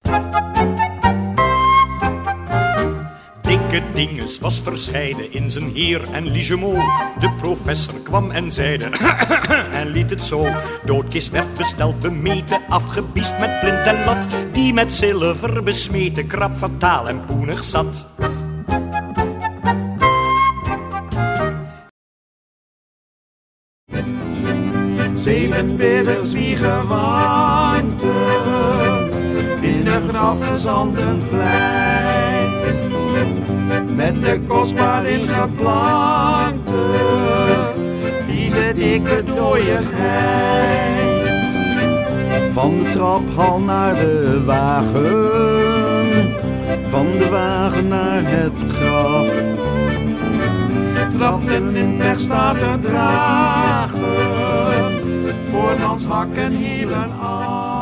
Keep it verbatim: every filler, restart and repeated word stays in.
Dikke Dinges was verscheiden in zijn heer en Ligemot. De professor kwam en zeide en liet het zo. Doodkist werd besteld, bemeten, afgebiest met plint en lat. Die met zilver besmeten, krap, fataal en poenig zat. Zeven bidders wiegen warmte, in de grafgezanten vlijt. Met de kostbaar ingeplankte, vieze dikke dooiigheid. Van de traphal naar de wagen, van de wagen naar het graf. Trappen in pech staat er dragen, voor dans hak en hielen af.